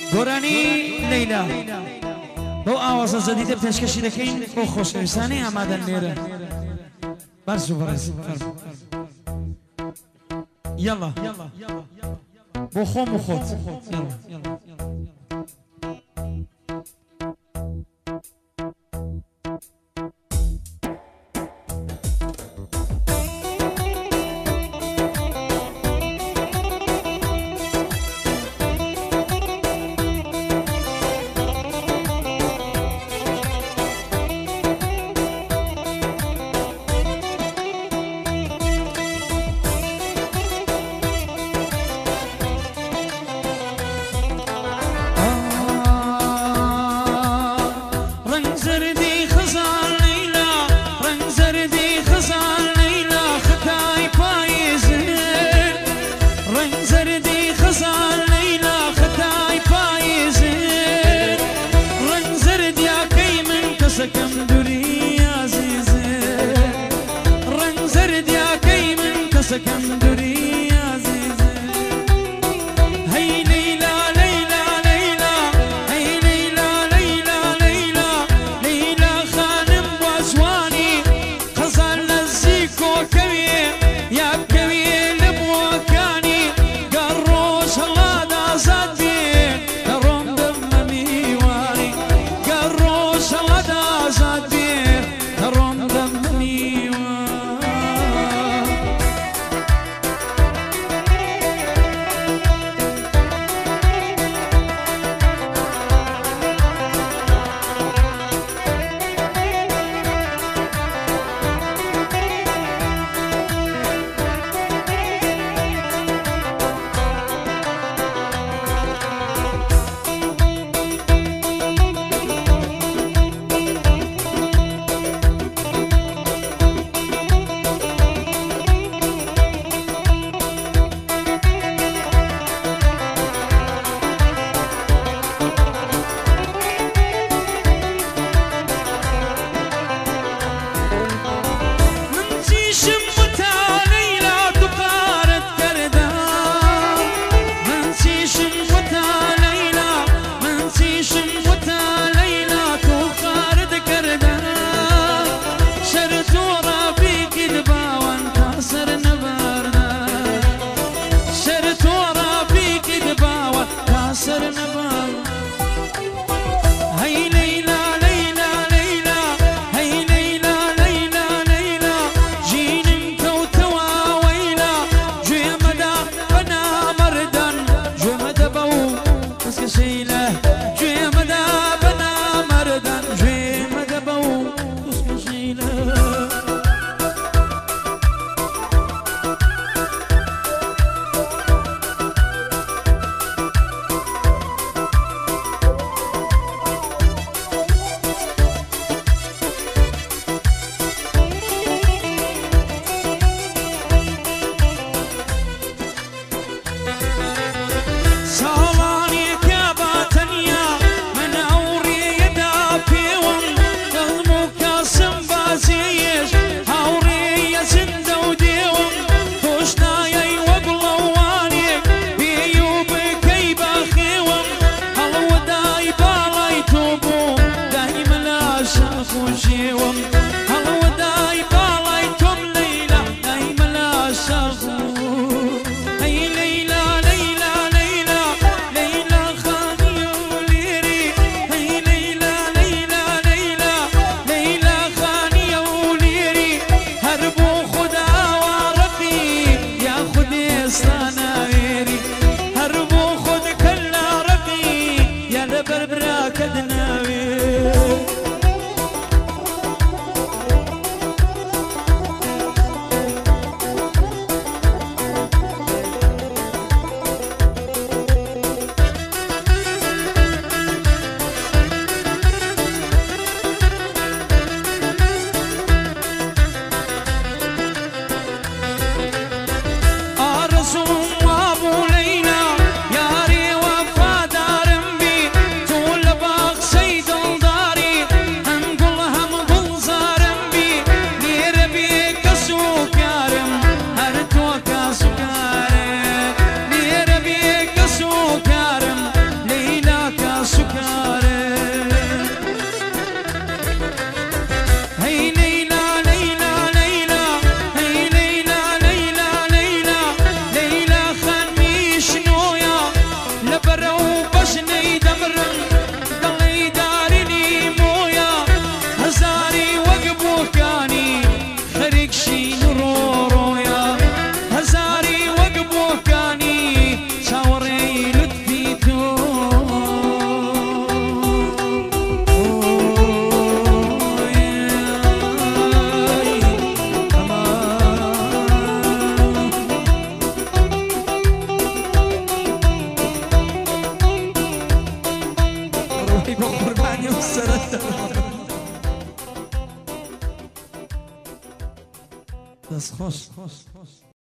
گۆرانی لەیلا بۆ ئاوازە جەدیدە پێشکەشی دەکەین بۆ خۆشەویستانی ئامادەن لێرە بەرز و بەڕێز یەڵا بۆ خۆم و خۆت سكندري عزيزة هي ليلى ليلى ليلى هي ليلى ليلى ليلى ليلى خانم وزواني خزان لزيكو كبير يا كبير لبوكاني قروش الله دازات بيه كروم دممي واني قروش الله دازات بيه كروم دممي واني تەیشین ڕۆڕۆیە هەزاری وەک بۆکانی چاوەڕێی لوتفی تۆ Das Ross.